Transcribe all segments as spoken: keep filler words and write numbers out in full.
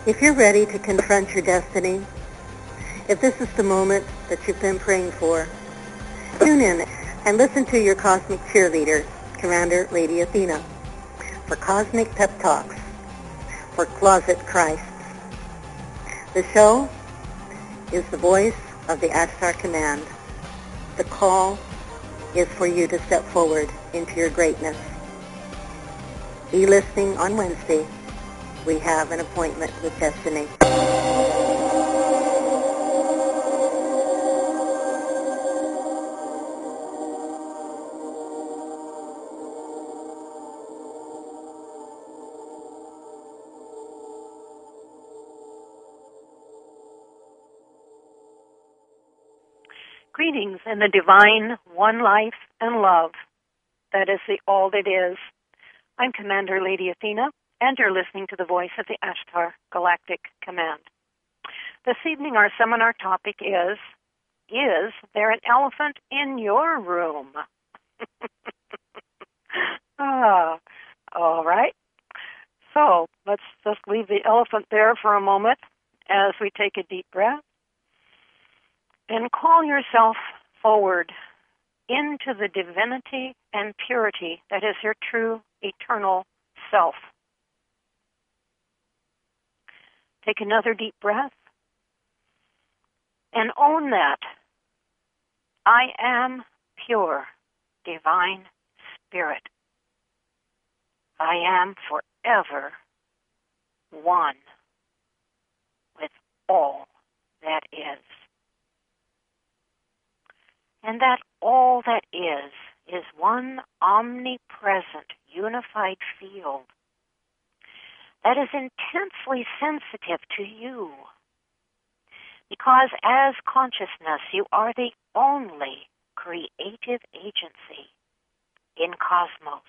If you're ready to confront your destiny, if this is the moment that you've been praying for, tune in and listen to your cosmic cheerleader, Commander Lady Athena, for Cosmic Pep Talks for Closet Christs. The show is the voice of the Ashtar Command. The call is for you to step forward into your greatness. Be listening on Wednesday. We have an appointment with destiny. Greetings in the divine one life and love that is the all that is. I'm Commander Lady Athena, and you're listening to the voice of the Ashtar Galactic Command. This evening our seminar topic is, is there an elephant in your room? ah, all right. So let's just leave the elephant there for a moment as we take a deep breath and call yourself forward into the divinity and purity that is your true eternal self. Take another deep breath and own that. I am pure, divine spirit. I am forever one with all that is. And that all that is, is one omnipresent, unified field that is intensely sensitive to you. Because as consciousness, you are the only creative agency in cosmos.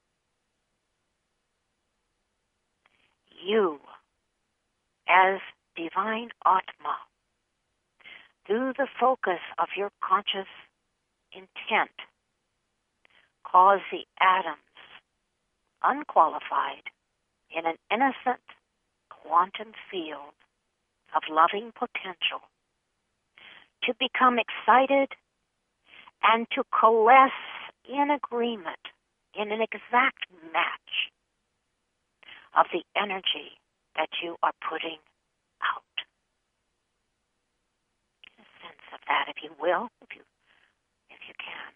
You, as divine Atma, through the focus of your conscious intent, cause the atoms, unqualified, in an innocent quantum field of loving potential, to become excited and to coalesce in agreement, in an exact match of the energy that you are putting out. Get a sense of that, if you will, if you if you can.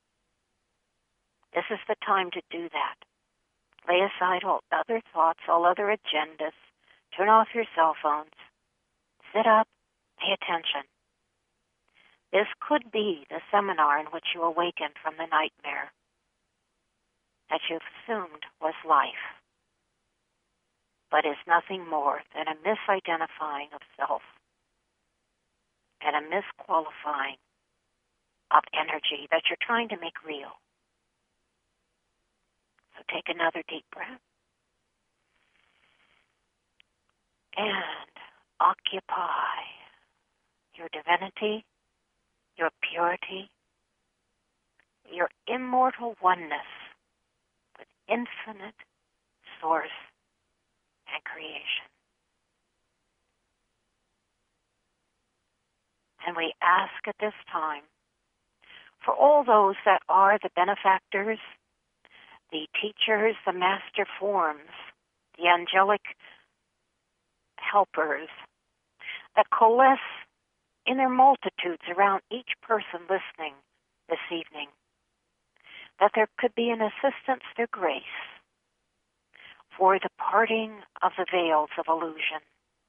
This is the time to do that. Lay aside all other thoughts, all other agendas. Turn off your cell phones. Sit up. Pay attention. This could be the seminar in which you awaken from the nightmare that you've assumed was life, but is nothing more than a misidentifying of self and a misqualifying of energy that you're trying to make real. So take another deep breath and occupy your divinity, your purity, your immortal oneness with infinite source and creation. And we ask at this time for all those that are the benefactors, the teachers, the master forms, the angelic helpers that coalesce in their multitudes around each person listening this evening, that there could be an assistance through grace for the parting of the veils of illusion.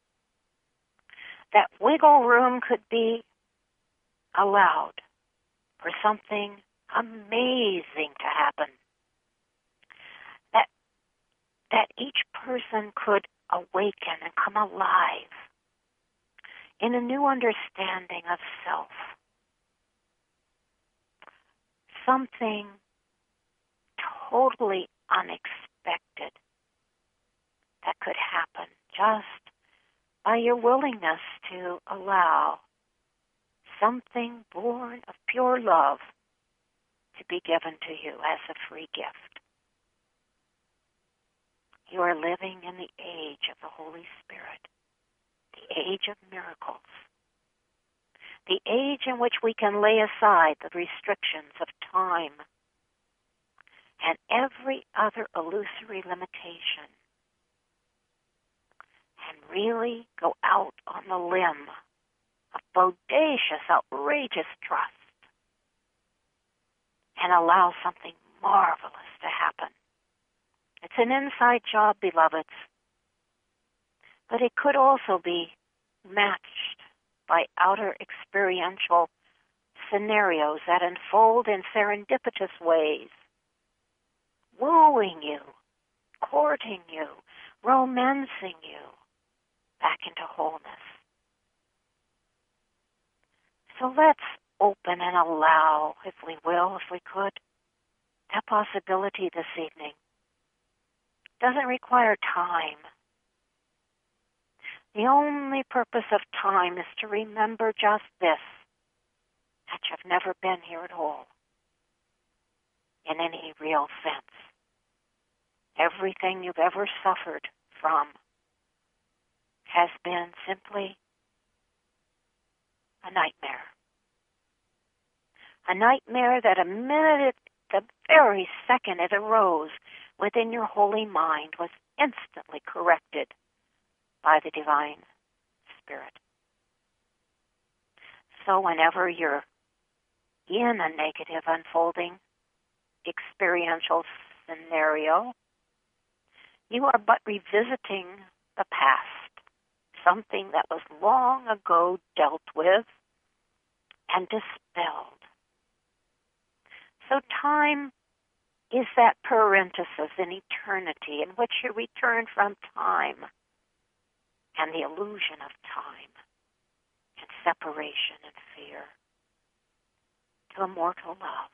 That wiggle room could be allowed for something amazing to happen. That, that each person could awaken and come alive in a new understanding of self. Something totally unexpected that could happen just by your willingness to allow something born of pure love to be given to you as a free gift. You are living in the age of the Holy Spirit. the age of miracles, the age in which we can lay aside the restrictions of time and every other illusory limitation and really go out on the limb of bodacious, outrageous trust and allow something marvelous to happen. It's an inside job, beloveds, but it could also be matched by outer experiential scenarios that unfold in serendipitous ways, wooing you, courting you, romancing you back into wholeness. So let's open and allow, if we will, if we could, that possibility this evening. Doesn't require time. The only purpose of time is to remember just this, that you've never been here at all, in any real sense. Everything you've ever suffered from has been simply a nightmare. A nightmare that a minute, the very second it arose within your holy mind, was instantly corrected by the Divine Spirit. So whenever you're in a negative unfolding experiential scenario, you are but revisiting the past, something that was long ago dealt with and dispelled. So time is that parenthesis in eternity in which you return from time and the illusion of time and separation and fear to immortal love.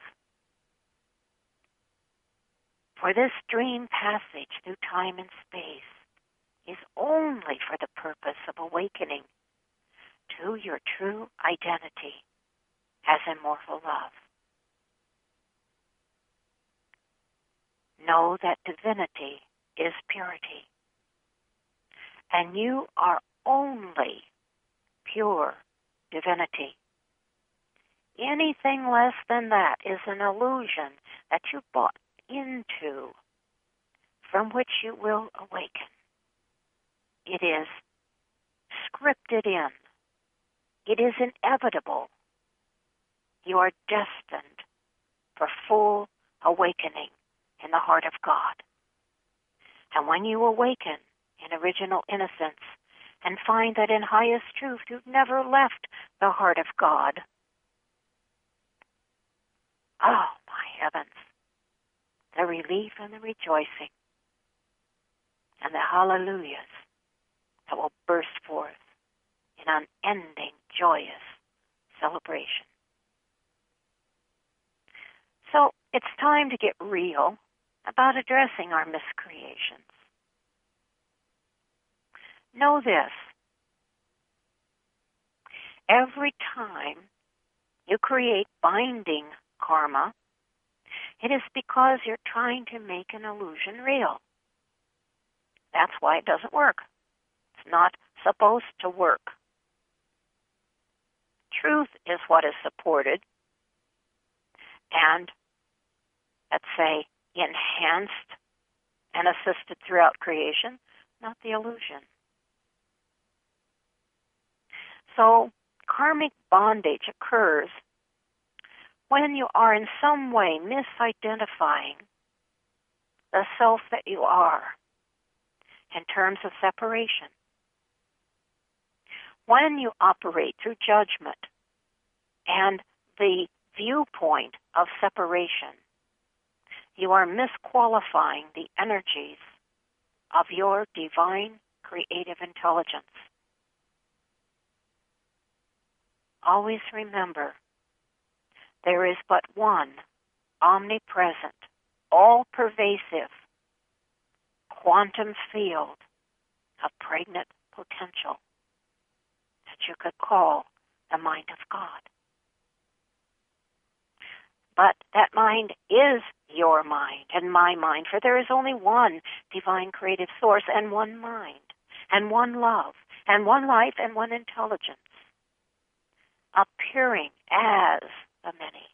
For this dream passage through time and space is only for the purpose of awakening to your true identity as immortal love. Know that divinity is purity, and you are only pure divinity. Anything less than that is an illusion that you bought into, from which you will awaken. It is scripted in. It is inevitable. You are destined for full awakening in the heart of God. And when you awaken in original innocence and find that in highest truth you've never left the heart of God, oh, my heavens, the relief and the rejoicing and the hallelujahs that will burst forth in unending, joyous celebration. So it's time to get real about addressing our miscreations. Know this: every time you create binding karma, it is because you're trying to make an illusion real. That's why it doesn't work. It's not supposed to work. Truth is what is supported and, let's say, enhanced and assisted throughout creation, not the illusion. So, karmic bondage occurs when you are in some way misidentifying the self that you are in terms of separation. When you operate through judgment and the viewpoint of separation, you are misqualifying the energies of your divine creative intelligence. Always remember, there is but one omnipresent, all-pervasive quantum field of pregnant potential that you could call the mind of God. But that mind is your mind and my mind, for there is only one divine creative source and one mind. and one love, and one life, and one intelligence, appearing as the many.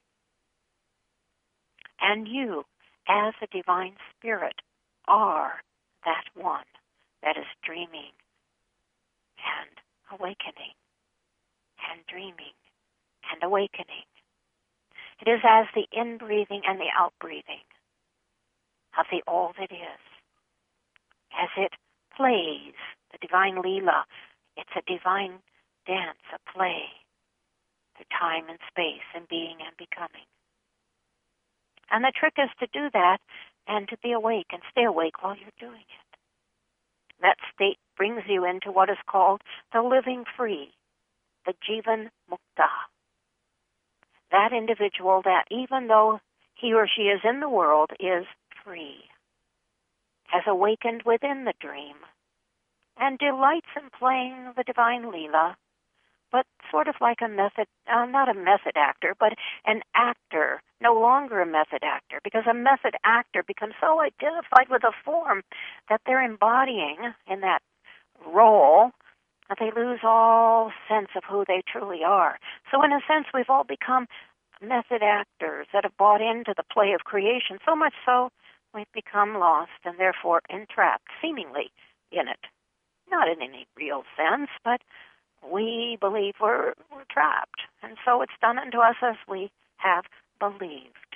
And you, as a divine spirit, are that one that is dreaming and awakening, and dreaming and awakening. It is as the in-breathing and the out-breathing of the all that is. As it plays, the divine Leela, it's a divine dance, a play through time and space and being and becoming. And the trick is to do that and to be awake and stay awake while you're doing it. That state brings you into what is called the living free, the Jivan Mukta. That individual that even though he or she is in the world is free, has awakened within the dream, and delights in playing the divine Leela, but sort of like a method, uh, not a method actor, but an actor, no longer a method actor, because a method actor becomes so identified with a form that they're embodying in that role that they lose all sense of who they truly are. So in a sense, we've all become method actors that have bought into the play of creation, so much so we've become lost and therefore entrapped, seemingly, in it. Not in any real sense, but we believe we're, we're trapped. And so it's done unto us as we have believed.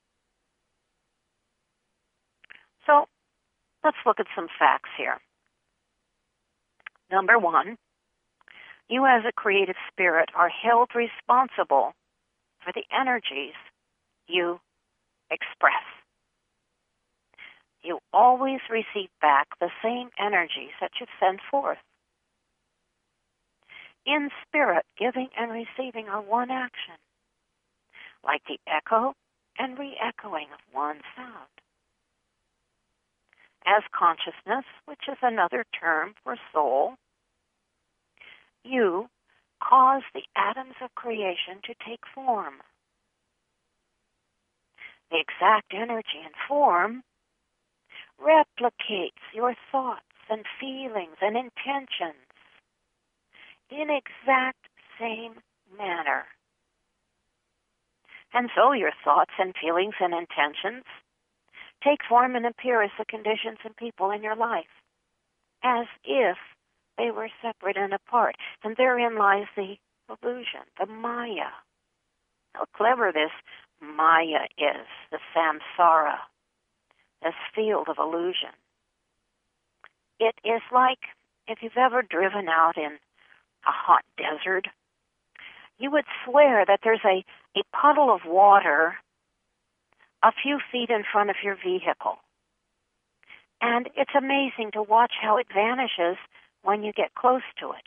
So let's look at some facts here. Number one, you as a creative spirit are held responsible for the energies you express. You always receive back the same energies that you send forth. In spirit, giving and receiving are one action, like the echo and re-echoing of one sound. As consciousness, which is another term for soul, you cause the atoms of creation to take form. The exact energy and form replicates your thoughts and feelings and intentions in exact same manner. And so your thoughts and feelings and intentions take form and appear as the conditions and people in your life, as if they were separate and apart. And therein lies the illusion, the Maya. How clever this Maya is, the samsara, this field of illusion. It is like if you've ever driven out in a hot desert, you would swear that there's a, a puddle of water a few feet in front of your vehicle. And it's amazing to watch how it vanishes when you get close to it.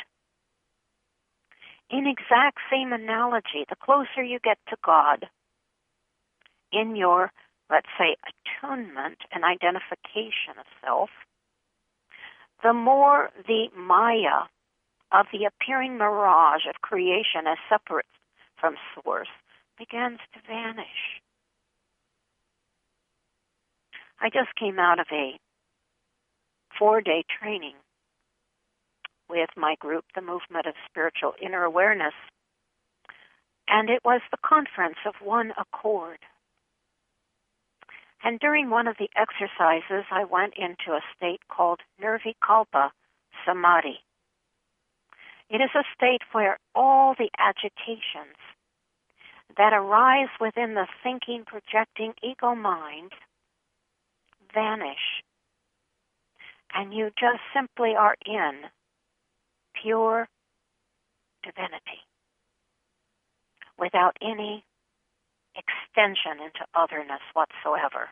In exact same analogy, the closer you get to God in your, let's say, attunement and identification of self, the more the Maya of the appearing mirage of creation as separate from source begins to vanish. I just came out of a four-day training with my group, the Movement of Spiritual Inner Awareness, and it was the conference of one accord. And during one of the exercises, I went into a state called Nirvikalpa Samadhi. It is a state where all the agitations that arise within the thinking, projecting ego mind vanish. And you just simply are in pure divinity without any extension into otherness whatsoever.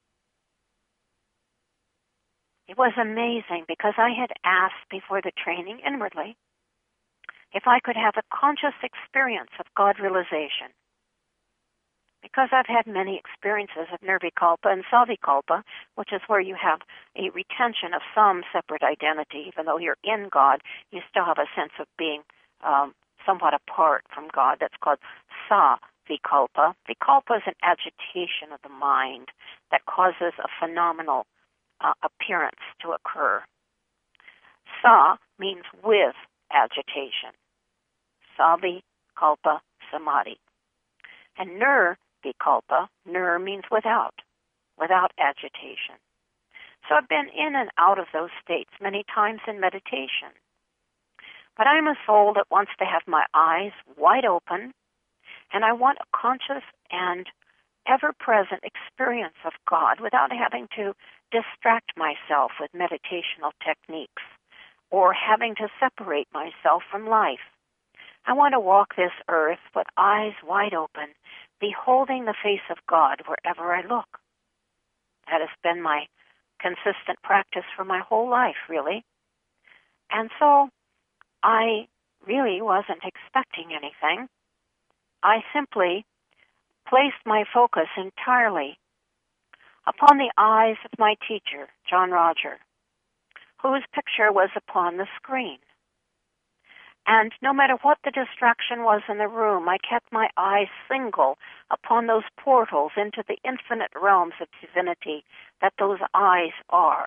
It was amazing because I had asked before the training inwardly if I could have a conscious experience of God realization. Because I've had many experiences of Nirvikalpa and Savikalpa, which is where you have a retention of some separate identity. Even though you're in God, you still have a sense of being um, somewhat apart from God. That's called Savikalpa. Vikalpa is an agitation of the mind that causes a phenomenal uh, appearance to occur. Sa means with agitation. Sabi kalpa samadhi. And nir vikalpa, nir means without, without agitation. So I've been in and out of those states many times in meditation. But I'm a soul that wants to have my eyes wide open, and I want a conscious and ever-present experience of God without having to distract myself with meditational techniques or having to separate myself from life. I want to walk this earth with eyes wide open, beholding the face of God wherever I look. That has been my consistent practice for my whole life, really. And so I really wasn't expecting anything. I simply placed my focus entirely upon the eyes of my teacher, John Roger, whose picture was upon the screen. And no matter what the distraction was in the room, I kept my eyes single upon those portals into the infinite realms of divinity that those eyes are.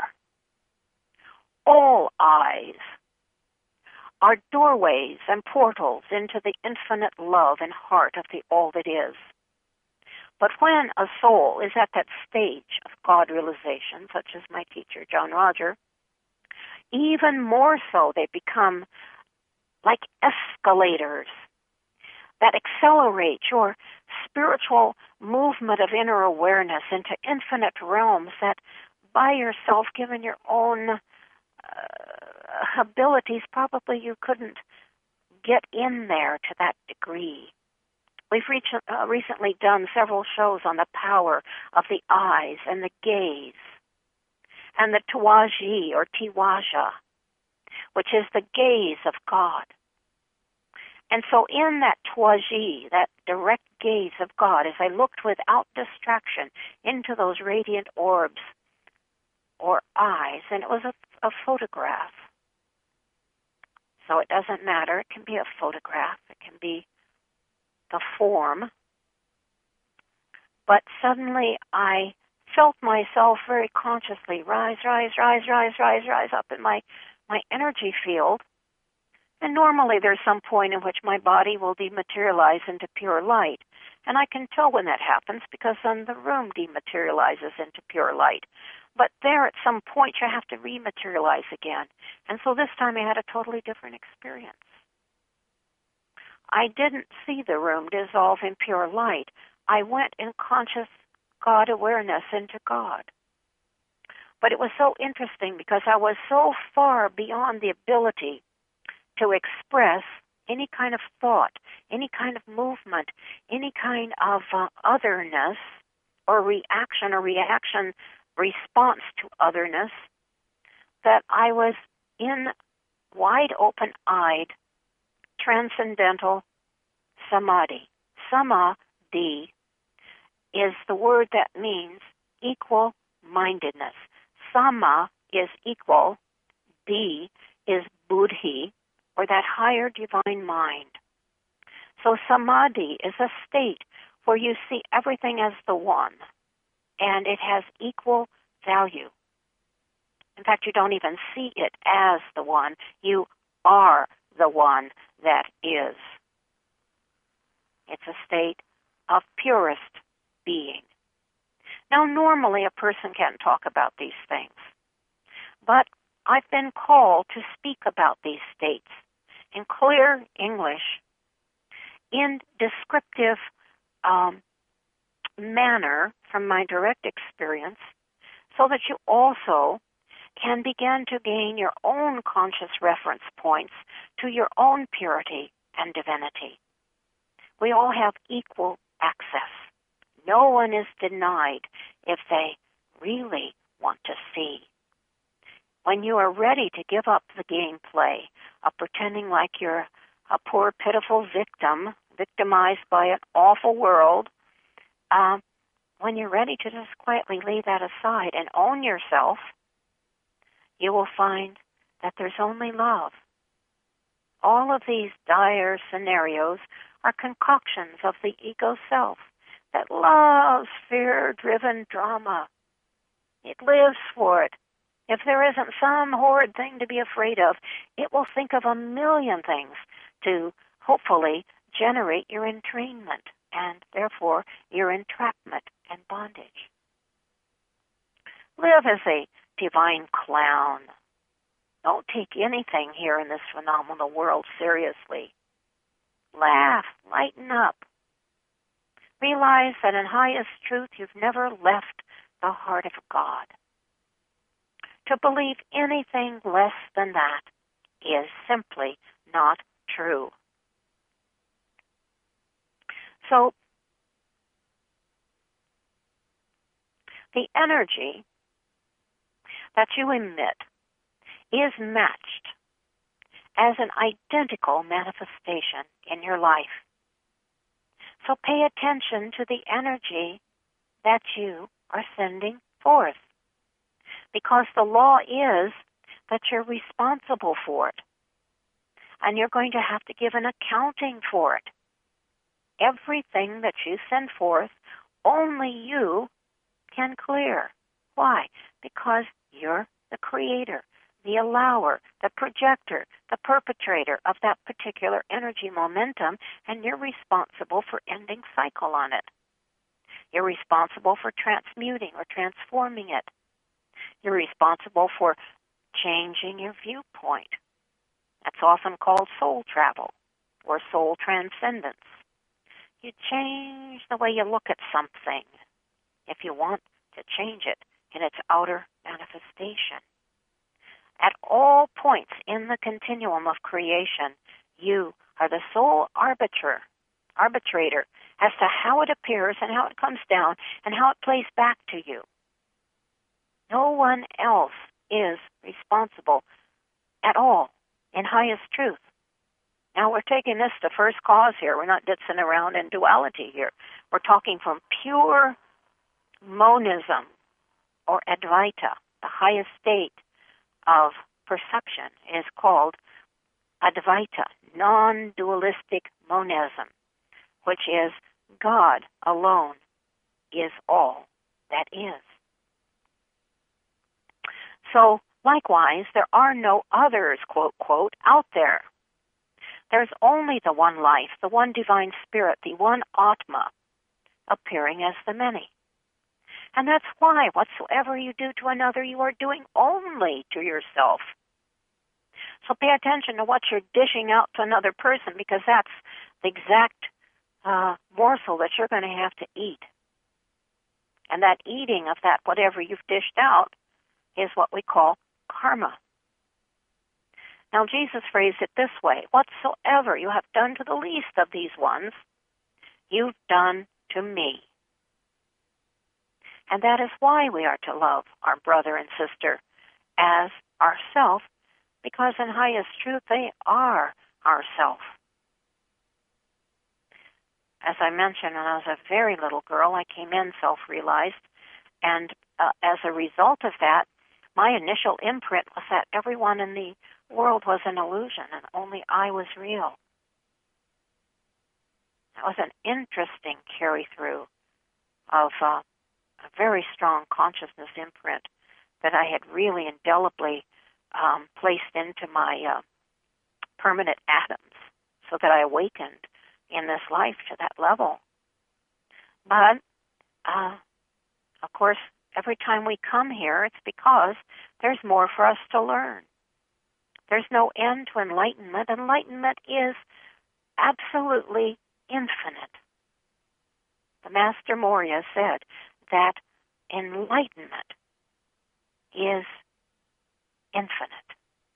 All eyes are doorways and portals into the infinite love and heart of the all that is. But when a soul is at that stage of God realization, such as my teacher, John Roger, even more so they become like escalators that accelerate your spiritual movement of inner awareness into infinite realms that by yourself, given your own uh, abilities, probably you couldn't get in there to that degree. We've reach, uh, recently done several shows on the power of the eyes and the gaze and the Tawaji or Tiwaja, which is the gaze of God. And so in that Tawaji, that direct gaze of God, as I looked without distraction into those radiant orbs or eyes, and it was a, a photograph. So it doesn't matter. It can be a photograph. It can be the form. But suddenly I felt myself very consciously rise, rise, rise, rise, rise, rise up in my, my energy field. And normally there's some point in which my body will dematerialize into pure light. And I can tell when that happens because then the room dematerializes into pure light. But there at some point you have to rematerialize again. And so this time I had a totally different experience. I didn't see the room dissolve in pure light. I went in conscious God awareness into God. But it was so interesting because I was so far beyond the ability to express any kind of thought, any kind of movement, any kind of uh, otherness or reaction or reaction response to otherness, that I was in wide open-eyed transcendental samadhi. Samadhi is the word that means equal-mindedness. Sama is equal, di is buddhi, or that higher divine mind. So samadhi is a state where you see everything as the one, and it has equal value. In fact, you don't even see it as the one. You are the one that is. It's a state of purest being. Now, normally a person can't talk about these things, but I've been called to speak about these states in clear English, in descriptive um, manner from my direct experience, so that you also can begin to gain your own conscious reference points to your own purity and divinity. We all have equal access. No one is denied if they really want to see. When you are ready to give up the gameplay of pretending like you're a poor, pitiful victim, victimized by an awful world, uh, when you're ready to just quietly lay that aside and own yourself, you will find that there's only love. All of these dire scenarios are concoctions of the ego self that loves fear-driven drama. It lives for it. If there isn't some horrid thing to be afraid of, it will think of a million things to hopefully generate your entrainment and therefore your entrapment and bondage. Live as a divine clown. Don't take anything here in this phenomenal world seriously. Laugh, lighten up. Realize that in highest truth you've never left the heart of God. To believe anything less than that is simply not true. So, the energy that you emit is matched as an identical manifestation in your life. So pay attention to the energy that you are sending forth, because the law is that you're responsible for it, and you're going to have to give an accounting for it. Everything that you send forth, only you can clear. Why? Because you're the creator, the allower, the projector, the perpetrator of that particular energy momentum, and you're responsible for ending cycle on it. You're responsible for transmuting or transforming it. You're responsible for changing your viewpoint. That's often called soul travel or soul transcendence. You change the way you look at something if you want to change it in its outer manifestation. At all points in the continuum of creation, you are the sole arbiter, arbitrator as to how it appears and how it comes down and how it plays back to you. No one else is responsible at all in highest truth. Now, we're taking this to first cause here. We're not ditzing around in duality here. We're talking from pure monism or Advaita, the highest state of perception is called Advaita, non-dualistic monism, which is God alone is all that is. So, likewise, there are no others, quote, quote, out there. There's only the one life, the one divine spirit, the one Atma, appearing as the many. And that's why whatsoever you do to another, you are doing only to yourself. So pay attention to what you're dishing out to another person, because that's the exact uh, morsel that you're going to have to eat. And that eating of that, whatever you've dished out, is what we call karma. Now, Jesus phrased it this way: whatsoever you have done to the least of these ones, you've done to me. And that is why we are to love our brother and sister as ourself, because in highest truth, they are ourself. As I mentioned, when I was a very little girl, I came in self-realized, and uh, as a result of that, my initial imprint was that everyone in the world was an illusion and only I was real. That was an interesting carry-through of uh, a very strong consciousness imprint that I had really indelibly um, placed into my uh, permanent atoms, so that I awakened in this life to that level. But, uh, of course, every time we come here, it's because there's more for us to learn. There's no end to enlightenment. Enlightenment is absolutely infinite. The Master Morya said that enlightenment is infinite.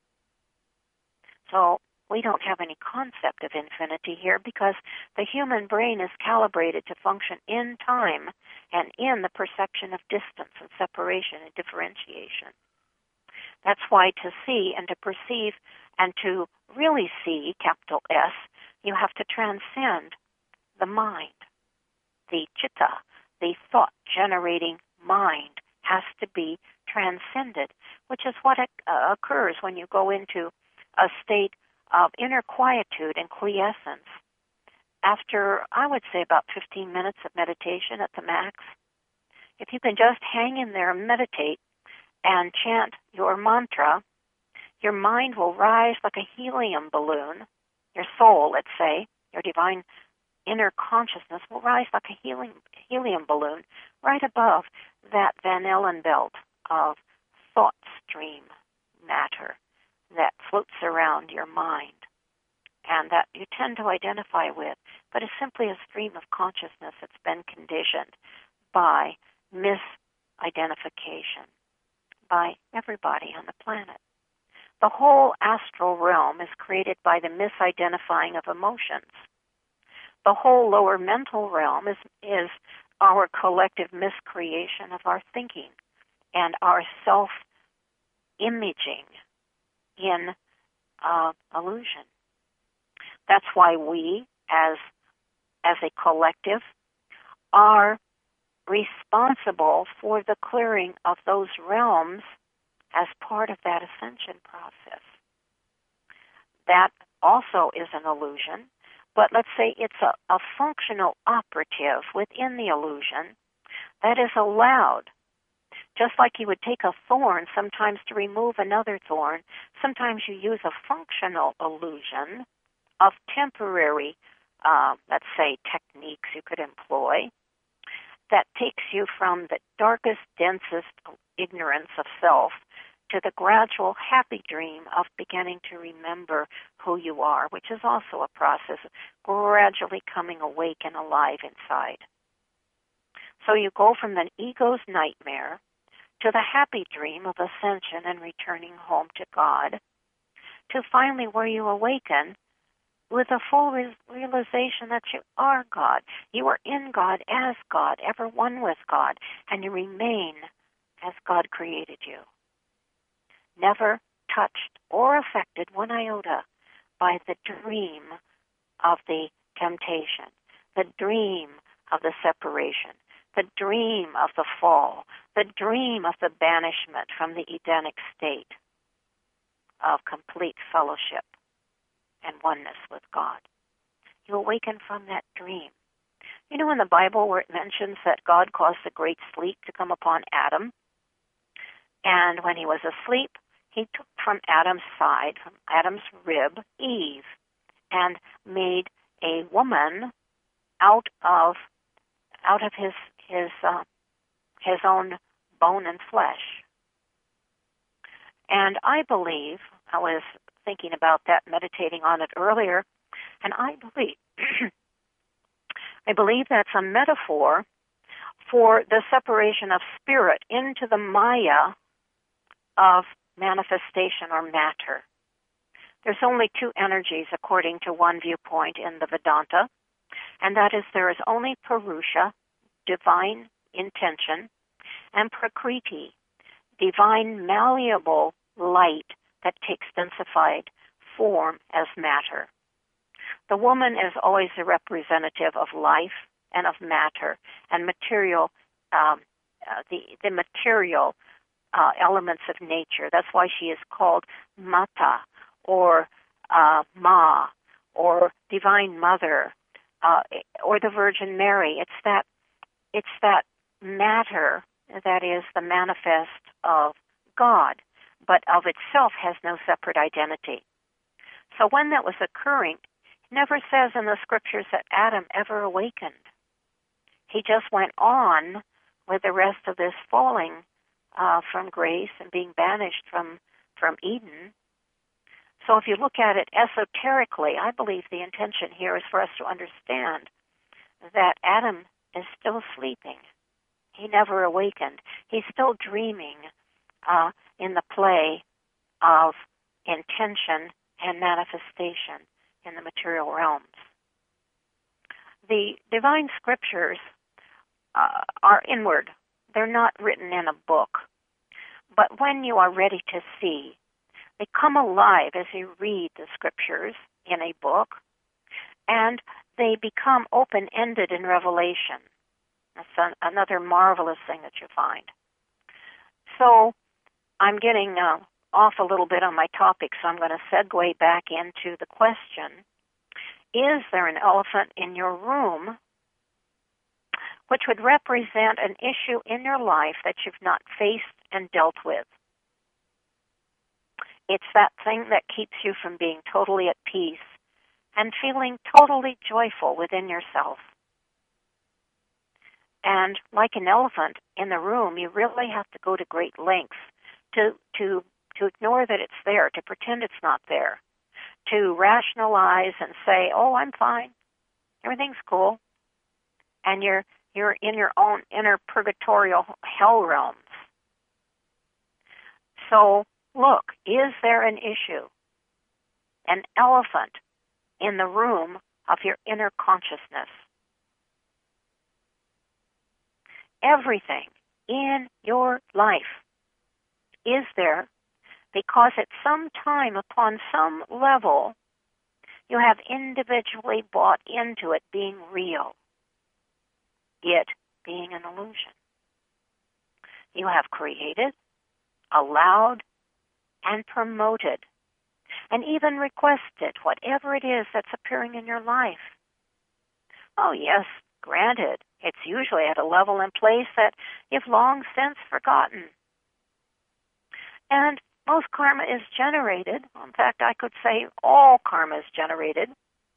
So we don't have any concept of infinity here, because the human brain is calibrated to function in time and in the perception of distance and separation and differentiation. That's why to see and to perceive and to really see, capital S, you have to transcend the mind. The chitta, the thought-generating mind, has to be transcended, which is what uh, occurs when you go into a state of inner quietude and quiescence. After, I would say, about fifteen minutes of meditation at the max, if you can just hang in there and meditate, and chant your mantra, your mind will rise like a helium balloon. Your soul, let's say, your divine inner consciousness will rise like a helium, helium balloon right above that Van Allen belt of thought stream matter that floats around your mind and that you tend to identify with, but is simply a stream of consciousness that's been conditioned by misidentification by everybody on the planet. The whole astral realm is created by the misidentifying of emotions. The whole lower mental realm is, is our collective miscreation of our thinking and our self-imaging in uh, illusion. That's why we, as, as a collective, are responsible for the clearing of those realms as part of that ascension process. That also is an illusion, but let's say it's a, a functional operative within the illusion that is allowed. Just like you would take a thorn sometimes to remove another thorn, sometimes you use a functional illusion of temporary, uh, let's say, techniques you could employ that takes you from the darkest, densest ignorance of self to the gradual happy dream of beginning to remember who you are, which is also a process of gradually coming awake and alive inside. So you go from the ego's nightmare to the happy dream of ascension and returning home to God, to finally where you awaken with a full re- realization that you are God. You are in God as God, ever one with God, and you remain as God created you. Never touched or affected one iota by the dream of the temptation, the dream of the separation, the dream of the fall, the dream of the banishment from the Edenic state of complete fellowship and oneness with God. You awaken from that dream. You know in the Bible where it mentions that God caused a great sleep to come upon Adam, and when he was asleep, he took from Adam's side, from Adam's rib, Eve, and made a woman out of out of his his uh, his own bone and flesh. And I believe, I was thinking about that, meditating on it earlier, and I believe I believe that's a metaphor for the separation of spirit into the Maya of manifestation or matter. There's only two energies according to one viewpoint in the Vedanta, and that is there is only Purusha, divine intention, and Prakriti, divine malleable light that takes densified form as matter. The woman is always a representative of life and of matter and material, um, uh, the, the material uh, elements of nature. That's why she is called Mata or uh, Ma or Divine Mother uh, or the Virgin Mary. It's that, it's that matter that is the manifest of God, but of itself has no separate identity. So when that was occurring, it never says in the scriptures that Adam ever awakened. He just went on with the rest of this falling uh, from grace and being banished from, from Eden. So if you look at it esoterically, I believe the intention here is for us to understand that Adam is still sleeping. He never awakened. He's still dreaming uh, in the play of intention and manifestation in the material realms. The divine scriptures uh, are inward. They're not written in a book. But when you are ready to see, they come alive as you read the scriptures in a book, and they become open-ended in revelation. That's an, another marvelous thing that you find. So I'm getting uh, off a little bit on my topic, so I'm going to segue back into the question, is there an elephant in your room which would represent an issue in your life that you've not faced and dealt with. It's that thing that keeps you from being totally at peace and feeling totally joyful within yourself. And like an elephant in the room, you really have to go to great lengths to to to ignore that it's there, to pretend it's not there, to rationalize and say, "Oh, I'm fine. Everything's cool." And you're you're in your own inner purgatorial hell realms. So, look, is there an issue? An elephant in the room of your inner consciousness. Everything in your life is there because at some time, upon some level, you have individually bought into it being real, it being an illusion. You have created, allowed, and promoted, and even requested whatever it is that's appearing in your life. Oh, yes, granted, it's usually at a level and place that you've long since forgotten. And most karma is generated, in fact, I could say all karma is generated,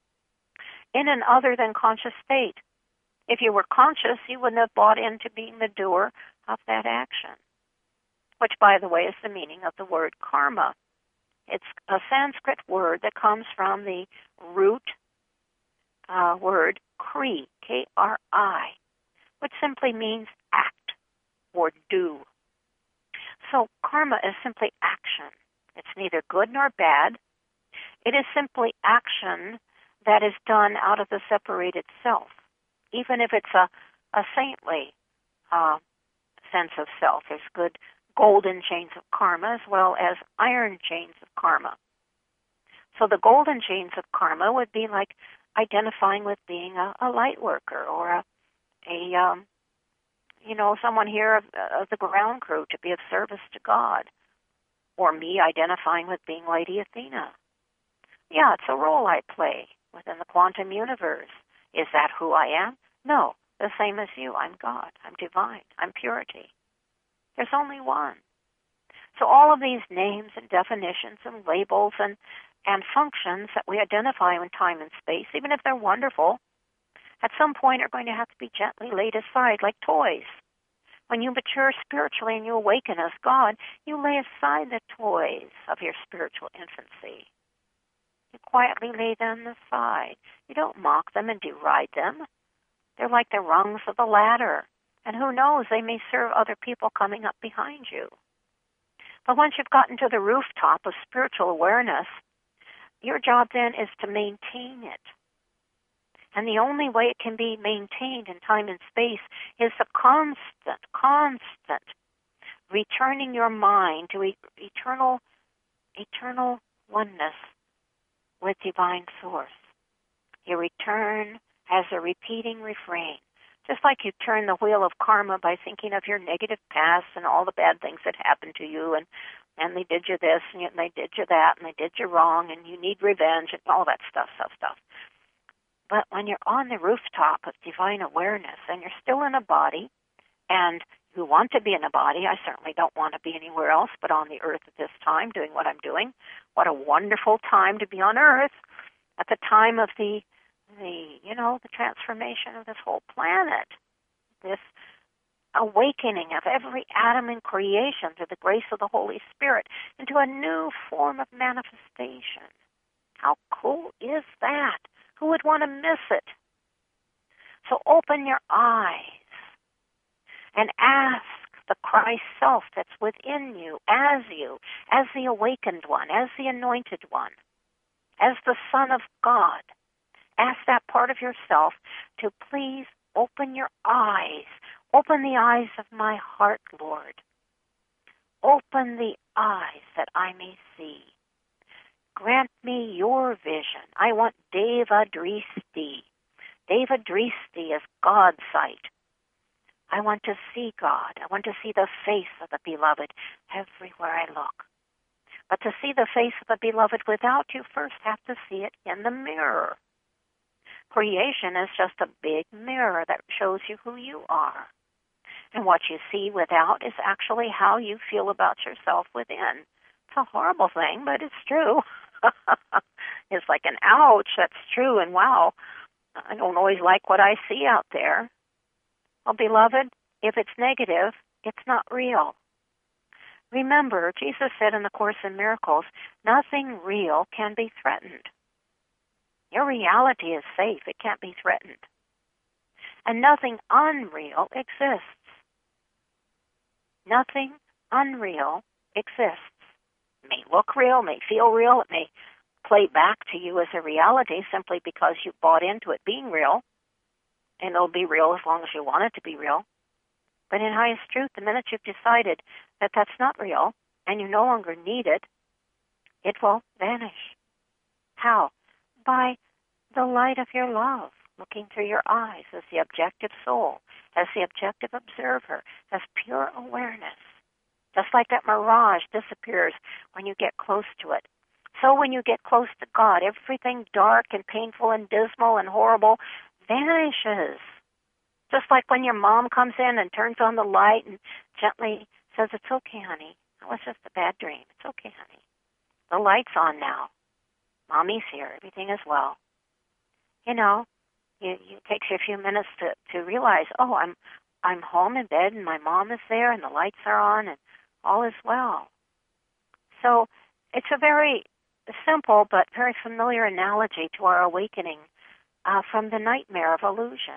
in an other than conscious state. If you were conscious, you wouldn't have bought into being the doer of that action, which, by the way, is the meaning of the word karma. It's a Sanskrit word that comes from the root uh, word kri, K R I, which simply means act or do. So karma is simply action. It's neither good nor bad. It is simply action that is done out of the separated self, even if it's a, a saintly uh, sense of self. There's good golden chains of karma as well as iron chains of karma. So the golden chains of karma would be like identifying with being a, a light worker or a, a um, you know, someone here of, of the ground crew to be of service to God, or me identifying with being Lady Athena. Yeah, it's a role I play within the quantum universe. Is that who I am? No, the same as you. I'm God. I'm divine. I'm purity. There's only one. So all of these names and definitions and labels and, and functions that we identify in time and space, even if they're wonderful, at some point are going to have to be gently laid aside like toys. When you mature spiritually and you awaken as God, you lay aside the toys of your spiritual infancy. You quietly lay them aside. You don't mock them and deride them. They're like the rungs of the ladder. And who knows, they may serve other people coming up behind you. But once you've gotten to the rooftop of spiritual awareness, your job then is to maintain it. And the only way it can be maintained in time and space is the constant, constant returning your mind to e- eternal, eternal oneness with divine source. You return as a repeating refrain. Just like you turn the wheel of karma by thinking of your negative past and all the bad things that happened to you, and, and they did you this, and, you, and they did you that, and they did you wrong, and you need revenge, and all that stuff, stuff, stuff. But when you're on the rooftop of divine awareness, and you're still in a body, and you want to be in a body, I certainly don't want to be anywhere else but on the earth at this time, doing what I'm doing. What a wonderful time to be on earth at the time of the the, you know, the transformation of this whole planet, this awakening of every atom in creation through the grace of the Holy Spirit into a new form of manifestation. How cool is that? Who would want to miss it? So open your eyes and ask the Christ self that's within you, as you, as the awakened one, as the anointed one, as the Son of God. Ask that part of yourself to please open your eyes. Open the eyes of my heart, Lord. Open the eyes that I may see. Grant me your vision. I want Deva Dristi. Deva Dristi is God's sight. I want to see God. I want to see the face of the beloved everywhere I look. But to see the face of the beloved without, you first have to see it in the mirror. Creation is just a big mirror that shows you who you are. And what you see without is actually how you feel about yourself within. It's a horrible thing, but it's true. It's like an ouch, that's true, and wow, I don't always like what I see out there. Well, beloved, if it's negative, it's not real. Remember, Jesus said in the Course in Miracles, nothing real can be threatened. Your reality is safe. It can't be threatened. And nothing unreal exists. Nothing unreal exists. It may look real, may feel real, it may play back to you as a reality simply because you bought into it being real, and it'll be real as long as you want it to be real. But in highest truth, the minute you've decided that that's not real and you no longer need it, it will vanish. How? By the light of your love looking through your eyes as the objective soul, as the objective observer, as pure awareness. Just like that mirage disappears when you get close to it. So when you get close to God, everything dark and painful and dismal and horrible vanishes. Just like when your mom comes in and turns on the light and gently says, it's okay, honey. That was just a bad dream. It's okay, honey. The light's on now. Mommy's here. Everything is well. You know, it, it takes you a few minutes to, to realize, oh, I'm I'm home in bed and my mom is there and the lights are on and all is well. So it's a very simple but very familiar analogy to our awakening uh, from the nightmare of illusion.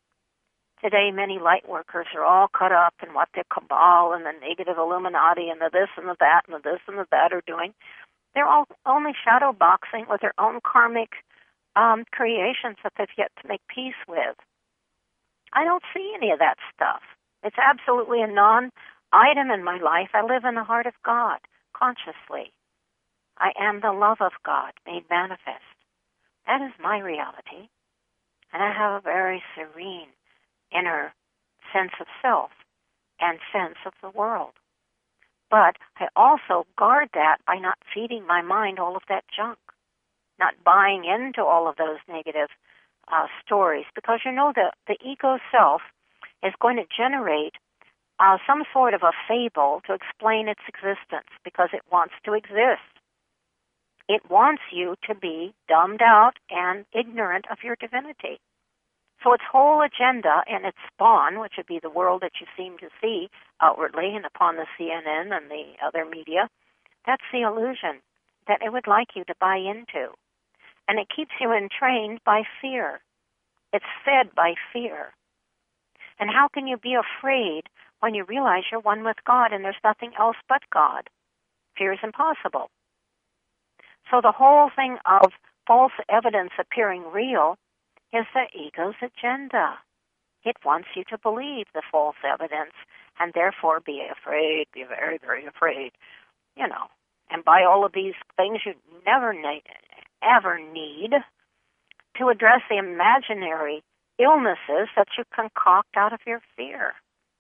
Today, many light workers are all caught up in what the cabal and the negative Illuminati and the this and the that and the this and the that are doing. They're all only shadow boxing with their own karmic um, creations that they've yet to make peace with. I don't see any of that stuff. It's absolutely a non-item in my life. I live in the heart of God, consciously. I am the love of God made manifest. That is my reality. And I have a very serene inner sense of self and sense of the world. But I also guard that by not feeding my mind all of that junk, not buying into all of those negative uh, stories, because you know the, the ego self is going to generate uh, some sort of a fable to explain its existence because it wants to exist. It wants you to be dumbed out and ignorant of your divinity. So its whole agenda and its spawn, which would be the world that you seem to see outwardly and upon the C N N and the other media, that's the illusion that it would like you to buy into. And it keeps you entrained by fear. It's fed by fear. And how can you be afraid when you realize you're one with God and there's nothing else but God? Fear is impossible. So the whole thing of false evidence appearing real is the ego's agenda. It wants you to believe the false evidence and therefore be afraid, be very, very afraid, you know, and buy all of these things you never need, ever need to address the imaginary illnesses that you concoct out of your fear.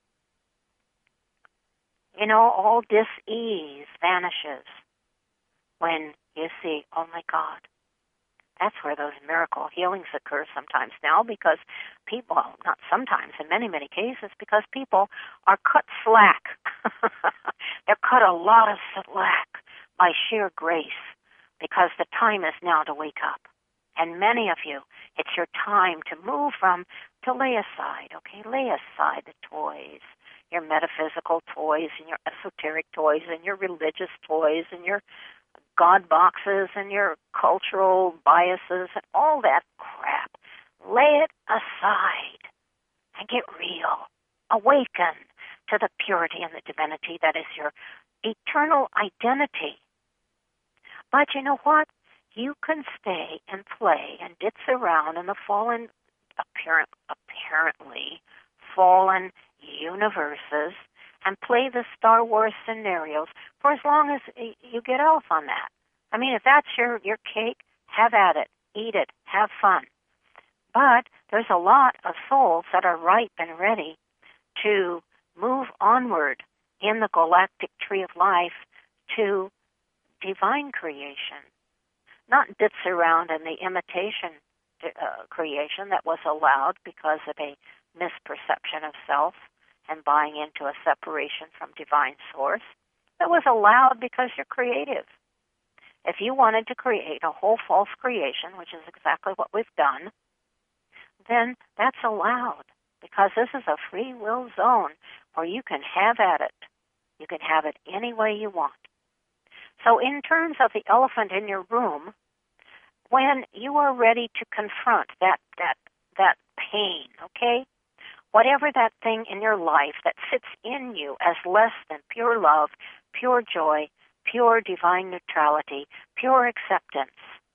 You know, all dis-ease vanishes when you see only God. That's where those miracle healings occur sometimes now, because people, not sometimes, in many, many cases, because people are cut slack. They're cut a lot of slack by sheer grace, because the time is now to wake up. And many of you, it's your time to move from, to lay aside, okay? Lay aside the toys, your metaphysical toys and your esoteric toys and your religious toys and your God boxes and your cultural biases and all that crap. Lay it aside and get real. Awaken to the purity and the divinity that is your eternal identity. But you know what? You can stay and play and ditz around in the fallen, apparent, apparently fallen universes and play the Star Wars scenarios for as long as you get off on that. I mean, if that's your, your cake, have at it. Eat it. Have fun. But there's a lot of souls that are ripe and ready to move onward in the galactic tree of life to divine creation. Not ditz around in the imitation uh, creation that was allowed because of a misperception of self and buying into a separation from divine source. It was allowed because you're creative. If you wanted to create a whole false creation, which is exactly what we've done, then that's allowed because this is a free will zone where you can have at it. You can have it any way you want. So in terms of the elephant in your room, when you are ready to confront that, that, that pain, okay, whatever that thing in your life that sits in you as less than pure love, pure joy, pure divine neutrality, pure acceptance,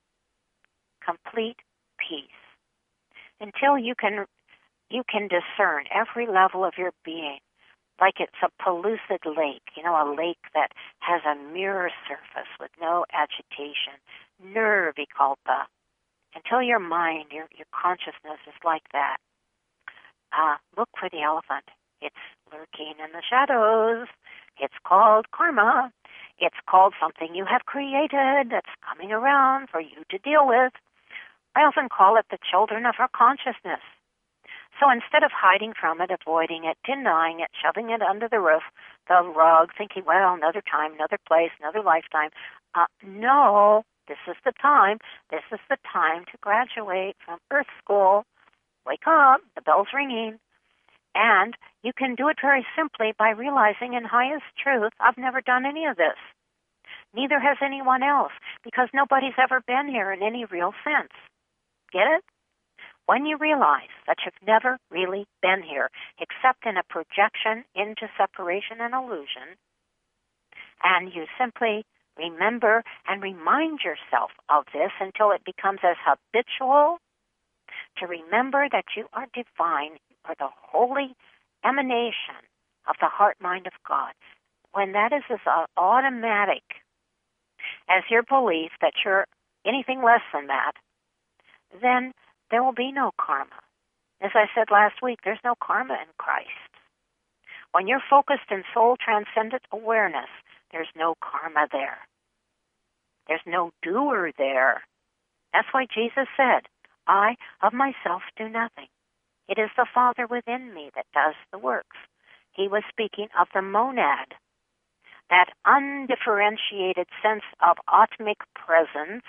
complete peace, until you can you can discern every level of your being, like it's a pellucid lake, you know, a lake that has a mirror surface with no agitation, nirvikalpa, until your mind, your, your consciousness is like that. Uh, look for the elephant. It's lurking in the shadows. It's called karma. It's called something you have created that's coming around for you to deal with. I often call it the children of our consciousness. So instead of hiding from it, avoiding it, denying it, shoving it under the roof, the rug, thinking, well, another time, another place, another lifetime, uh, no, this is the time. This is the time to graduate from Earth School. Wake up, the bell's ringing. And you can do it very simply by realizing in highest truth, I've never done any of this. Neither has anyone else, because nobody's ever been here in any real sense. Get it? When you realize that you've never really been here, except in a projection into separation and illusion, and you simply remember and remind yourself of this until it becomes as habitual to remember that you are divine, you are the holy emanation of the heart mind of God. When that is as automatic as your belief that you're anything less than that, then there will be no karma. As I said last week, there's no karma in Christ. When you're focused in soul transcendent awareness, there's no karma there. There's no doer there. That's why Jesus said, I of myself do nothing. It is the Father within me that does the works. He was speaking of the monad, that undifferentiated sense of atmic presence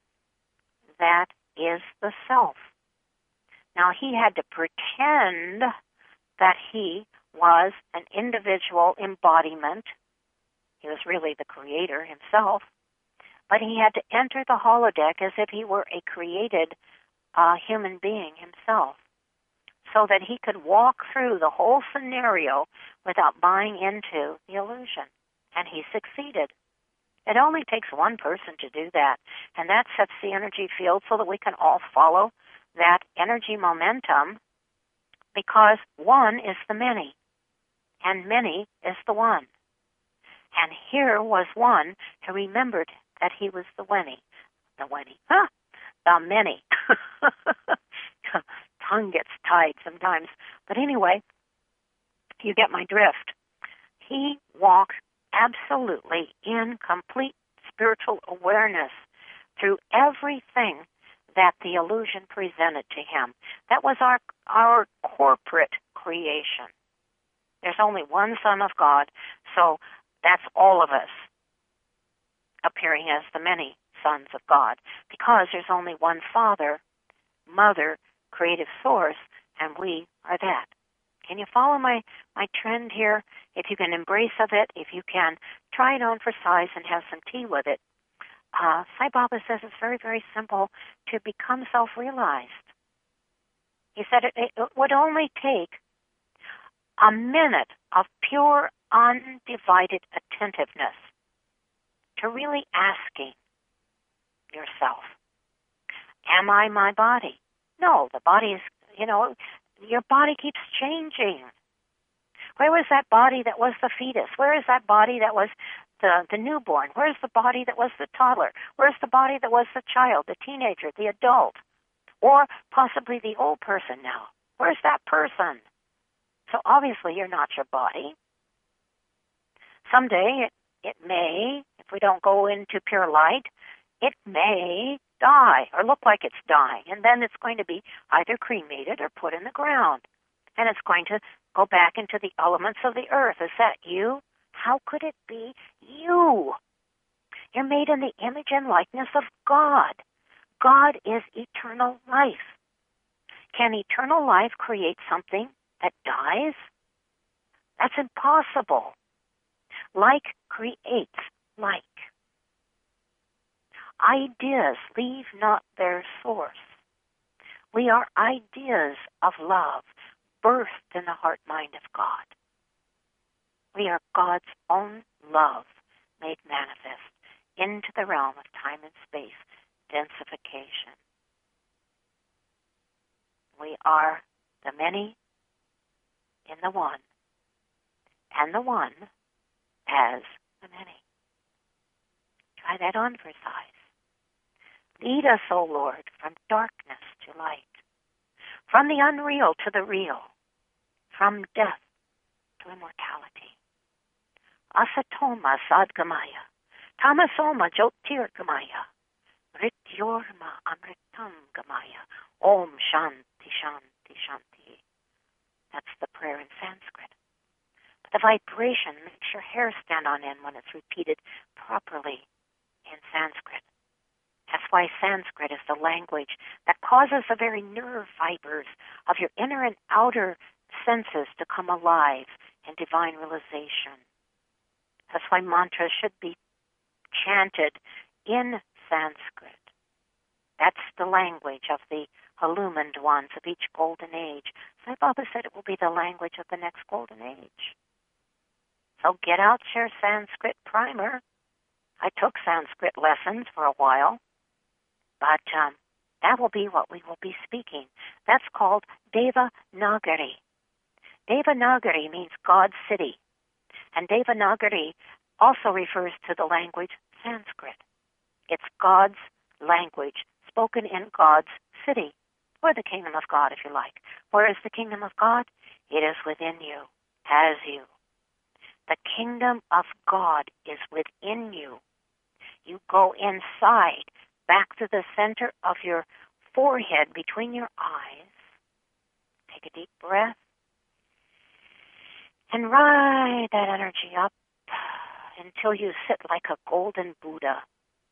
that is the self. Now, he had to pretend that he was an individual embodiment. He was really the creator himself. But he had to enter the holodeck as if he were a created uh, human being himself, so that he could walk through the whole scenario without buying into the illusion. And he succeeded. It only takes one person to do that, and that sets the energy field so that we can all follow that energy momentum, because one is the many, and many is the one. And here was one who remembered that he was the wenny. The wenny. Huh? The many. Tongue gets tied sometimes. But anyway, you get my drift. He walked absolutely in complete spiritual awareness through everything that the illusion presented to him. That was our our corporate creation. There's only one Son of God, so that's all of us appearing as the many sons of God, because there's only one Father, Mother, creative source, and we are that. Can you follow my, my trend here? If you can embrace of it, if you can try it on for size and have some tea with it. Uh, Sai Baba says it's very, very simple to become self-realized. He said it, it would only take a minute of pure, undivided attentiveness to really asking yourself, am I my body? No, the body is, you know, your body keeps changing. Where was that body that was the fetus? Where is that body that was the, the newborn? Where's the body that was the toddler? Where's the body that was the child, the teenager, the adult, or possibly the old person now? Where's that person? So obviously you're not your body. Someday it, it may, if we don't go into pure light, it may die or look like it's dying, and then it's going to be either cremated or put in the ground, and it's going to Go back into the elements of the earth. Is that you? How could it be you? You're made in the image and likeness of God. God is eternal life. Can eternal life create something that dies? That's impossible. Like creates like. Ideas leave not their source. We are ideas of love, birthed in the heart mind of God. We are God's own love made manifest into the realm of time and space, densification. We are the many in the one, and the one as the many. Try that on for size. Lead us, O Lord, from darkness to light, from the unreal to the real, from death to immortality. Asatoma sadgamaya, tamasoma jyotirgamaya, mrityorma amritam gamaya, om shanti shanti shanti. That's the prayer in Sanskrit. But the vibration makes your hair stand on end when it's repeated properly in Sanskrit. That's why Sanskrit is the language that causes the very nerve fibers of your inner and outer senses to come alive in divine realization. That's why mantras should be chanted in Sanskrit. That's the language of the illumined ones of each golden age. Sai Baba said it will be the language of the next golden age. So get out your Sanskrit primer. I took Sanskrit lessons for a while, but um, that will be what we will be speaking. That's called Devanagari. Devanagari means God's city. And Devanagari also refers to the language Sanskrit. It's God's language, spoken in God's city, or the kingdom of God, if you like. Where is the kingdom of God? It is within you, as you. The kingdom of God is within you. You go inside, back to the center of your forehead, between your eyes. Take a deep breath. And ride that energy up until you sit like a golden Buddha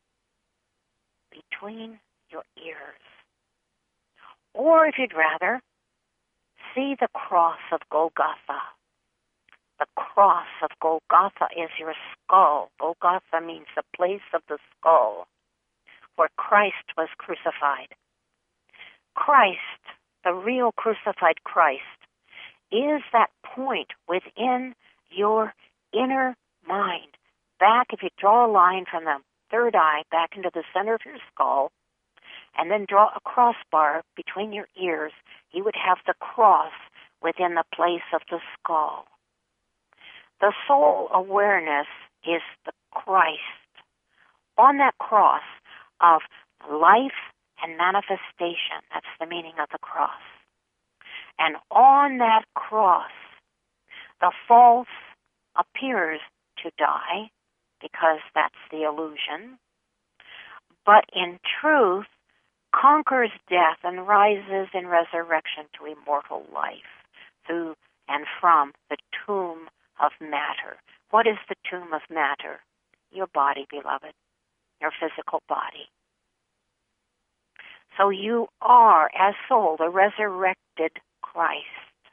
between your ears. Or if you'd rather, see the cross of Golgotha. The cross of Golgotha is your skull. Golgotha means the place of the skull where Christ was crucified. Christ, the real crucified Christ, is that point within your inner mind. Back, if you draw a line from the third eye back into the center of your skull, and then draw a crossbar between your ears, you would have the cross within the place of the skull. The soul awareness is the Christ on that cross of life and manifestation. That's the meaning of the cross. And on that cross, the false appears to die because that's the illusion, but in truth conquers death and rises in resurrection to immortal life through and from the tomb of matter. What is the tomb of matter? Your body, beloved, your physical body. So you are, as soul, the resurrected Christ.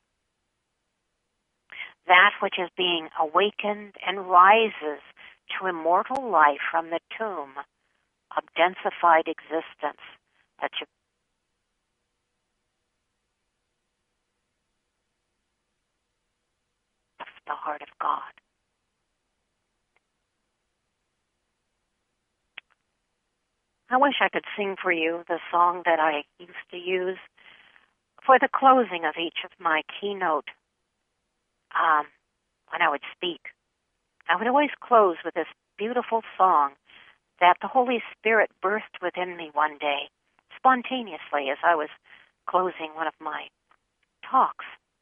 That which is being awakened and rises to immortal life from the tomb of densified existence that you the heart of God. I wish I could sing for you the song that I used to use for the closing of each of my keynote um, when I would speak. I would always close with this beautiful song that the Holy Spirit birthed within me one day, spontaneously, as I was closing one of my talks.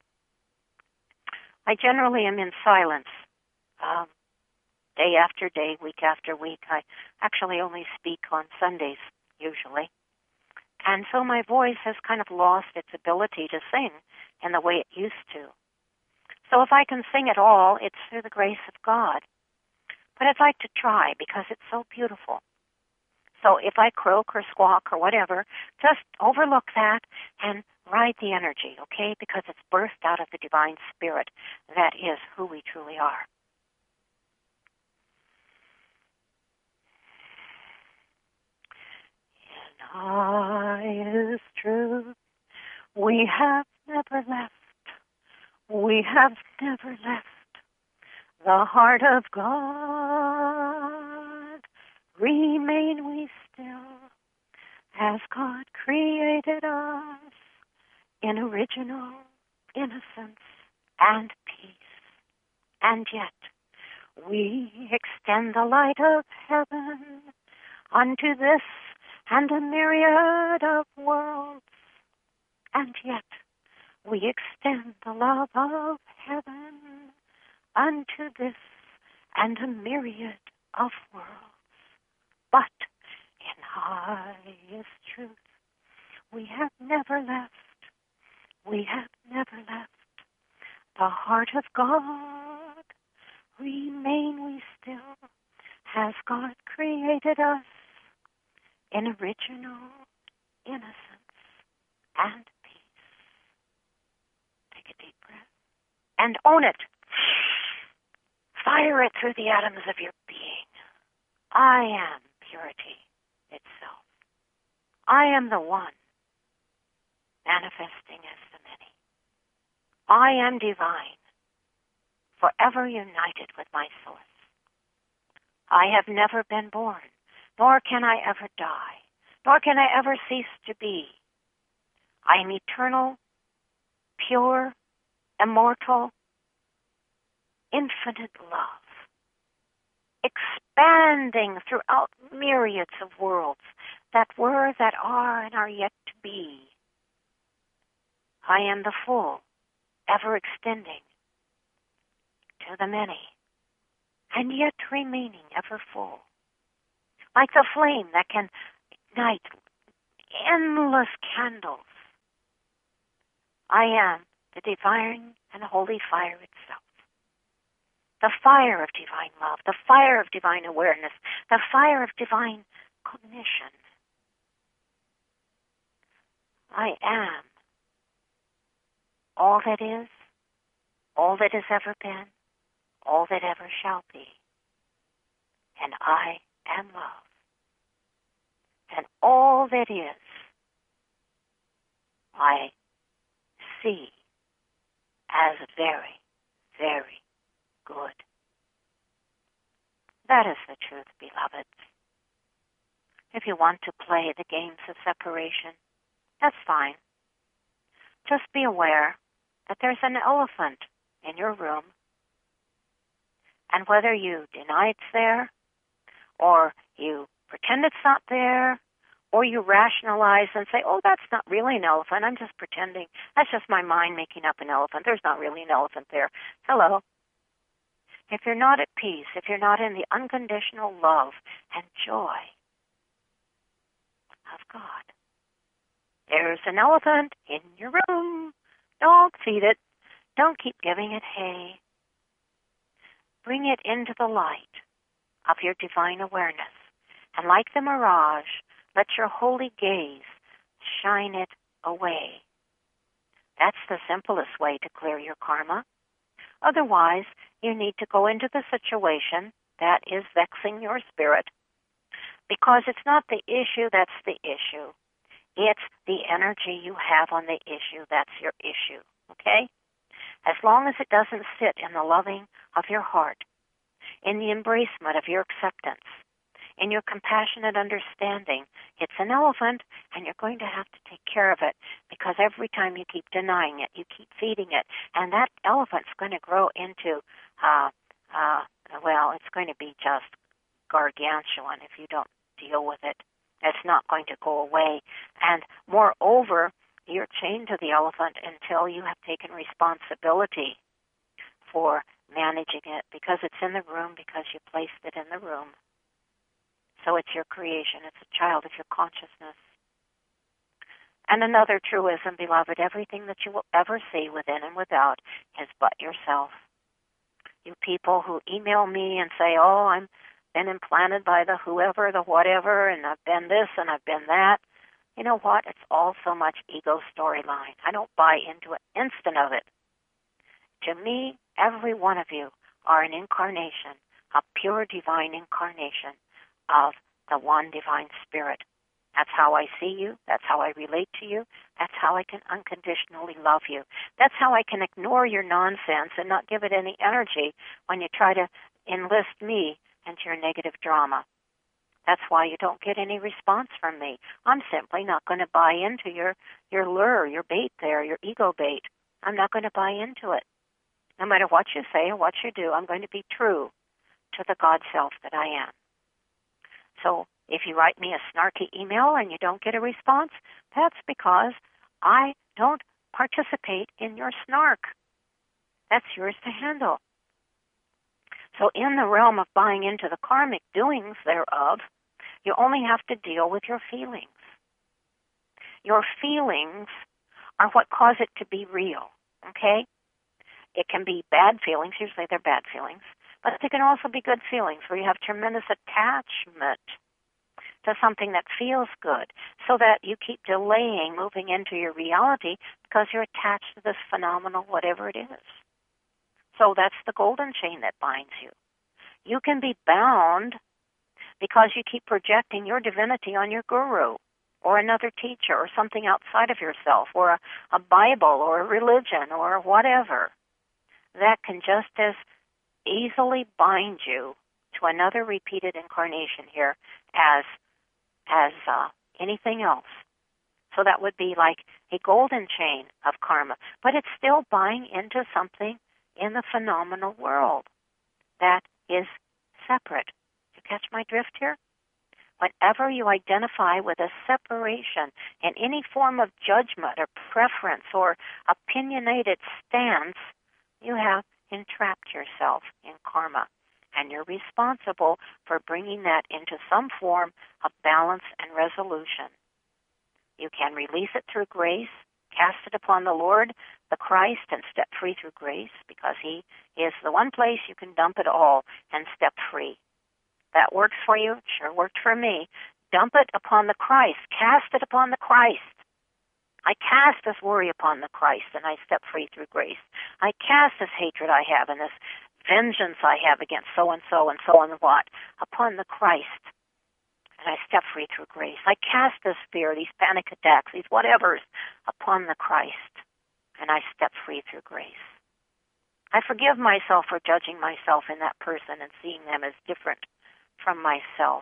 I generally am in silence, um, day after day, week after week. I actually only speak on Sundays, usually. And so my voice has kind of lost its ability to sing in the way it used to. So if I can sing at all, it's through the grace of God. But I'd like to try because it's so beautiful. So if I croak or squawk or whatever, just overlook that and ride the energy, okay? Because it's birthed out of the divine spirit. That is who we truly are. In highest truth, we have never left. We have never left the heart of God. Remain we still as God created us in original innocence and peace. And yet we extend the light of heaven unto this and a myriad of worlds. And yet we extend the love of heaven unto this and a myriad of worlds. But in highest truth, we have never left, we have never left the heart of God. Remain we still as God created us in original innocence and peace. Take a deep breath and own it. Fire it through the atoms of your being. I am purity itself. I am the one manifesting as the many. I am divine, forever united with my source. I have never been born, nor can I ever die, nor can I ever cease to be. I am eternal, pure, immortal, infinite love, expanding throughout myriads of worlds that were, that are, and are yet to be. I am the full, ever extending to the many, and yet remaining ever full, like the flame that can ignite endless candles. I am the divine and holy fire itself. The fire of divine love, the fire of divine awareness, the fire of divine cognition. I am all that is, all that has ever been, all that ever shall be. And I am love. And all that is, I see as very, very good. That is the truth, beloveds. If you want to play the games of separation, that's fine. Just be aware that there's an elephant in your room, and whether you deny it's there, or you pretend it's not there, or you rationalize and say, oh, that's not really an elephant, I'm just pretending. That's just my mind making up an elephant. There's not really an elephant there. Hello. If you're not at peace, if you're not in the unconditional love and joy of God, there's an elephant in your room. Don't feed it. Don't keep giving it hay. Bring it into the light of your divine awareness. And like the mirage, let your holy gaze shine it away. That's the simplest way to clear your karma. Otherwise, you need to go into the situation that is vexing your spirit, because it's not the issue that's the issue. It's the energy you have on the issue that's your issue, okay? As long as it doesn't sit in the loving of your heart, in the embracement of your acceptance, in your compassionate understanding, it's an elephant, and you're going to have to take care of it, because every time you keep denying it, you keep feeding it, and that elephant's going to grow into, uh, uh, well, it's going to be just gargantuan if you don't deal with it. It's not going to go away. And moreover, you're chained to the elephant until you have taken responsibility for managing it, because it's in the room, because you placed it in the room. So it's your creation. It's a child of your consciousness. And another truism, beloved, everything that you will ever see within and without is but yourself. You people who email me and say, oh, I'm been implanted by the whoever, the whatever, and I've been this and I've been that. You know what? It's all so much ego storyline. I don't buy into an instant of it. To me, every one of you are an incarnation, a pure divine incarnation of the one divine spirit. That's how I see you. That's how I relate to you. That's how I can unconditionally love you. That's how I can ignore your nonsense and not give it any energy when you try to enlist me into your negative drama. That's why you don't get any response from me. I'm simply not going to buy into your, your lure, your bait there, your ego bait. I'm not going to buy into it. No matter what you say or what you do, I'm going to be true to the God self that I am. So if you write me a snarky email and you don't get a response, that's because I don't participate in your snark. That's yours to handle. So in the realm of buying into the karmic doings thereof, you only have to deal with your feelings. Your feelings are what cause it to be real, okay? It can be bad feelings, usually they're bad feelings, but they can also be good feelings where you have tremendous attachment to something that feels good, so that you keep delaying moving into your reality because you're attached to this phenomenal whatever it is. So that's the golden chain that binds you. You can be bound because you keep projecting your divinity on your guru or another teacher or something outside of yourself or a, a Bible or a religion or whatever. That can just as easily bind you to another repeated incarnation here as as uh, anything else. So that would be like a golden chain of karma, but it's still buying into something in the phenomenal world that is separate. You catch my drift here? Whenever you identify with a separation in any form of judgment or preference or opinionated stance, you have entrapped yourself in karma. And you're responsible for bringing that into some form of balance and resolution. You can release it through grace, cast it upon the Lord, the Christ, and step free through grace, because He is the one place you can dump it all and step free. That works for you? It sure worked for me. Dump it upon the Christ. Cast it upon the Christ. I cast this worry upon the Christ, and I step free through grace. I cast this hatred I have and this vengeance I have against so-and-so and so and what upon the Christ, and I step free through grace. I cast this fear, these panic attacks, these whatevers upon the Christ, and I step free through grace. I forgive myself for judging myself in that person and seeing them as different from myself.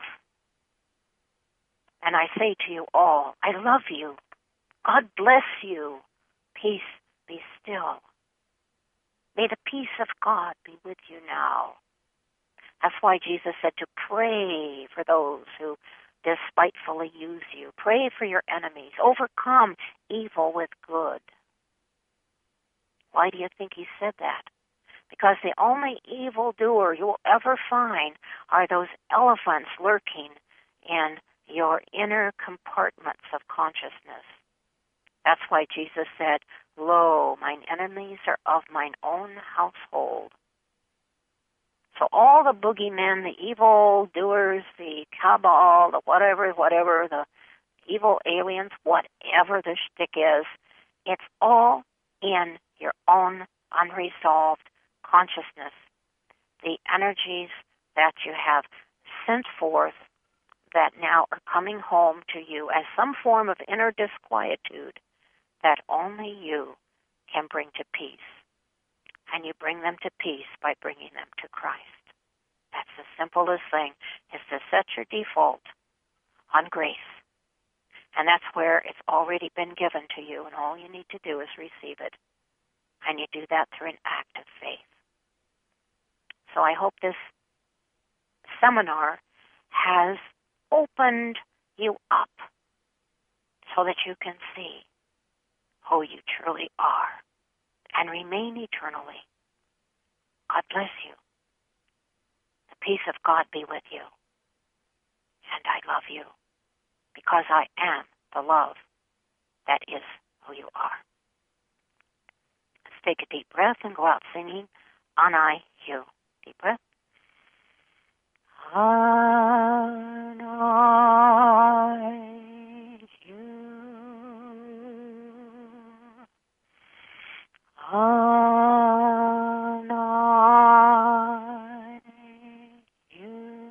And I say to you all, I love you. God bless you. Peace be still. May the peace of God be with you now. That's why Jesus said to pray for those who despitefully use you. Pray for your enemies. Overcome evil with good. Why do you think he said that? Because the only evildoer you'll ever find are those elephants lurking in your inner compartments of consciousness. That's why Jesus said, Lo, mine enemies are of mine own household. So all the boogeymen, the evil doers, the cabal, the whatever, whatever, the evil aliens, whatever the shtick is, it's all in your own unresolved consciousness. The energies that you have sent forth that now are coming home to you as some form of inner disquietude that only you can bring to peace. And you bring them to peace by bringing them to Christ. That's the simplest thing, is to set your default on grace. And that's where it's already been given to you, and all you need to do is receive it. And you do that through an act of faith. So I hope this seminar has opened you up so that you can see who you truly are and remain eternally. God bless you. The peace of God be with you. And I love you because I am the love That is who you are. Let's take a deep breath and go out singing Anai Hu. Deep breath. Anai Hu. Anai Hu.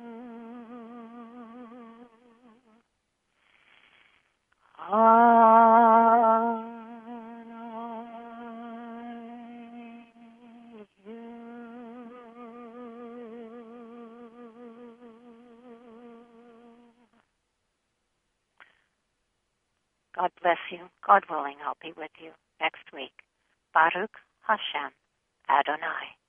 God bless you. God willing, I'll be with you next week. Baruch Hashem Adonai.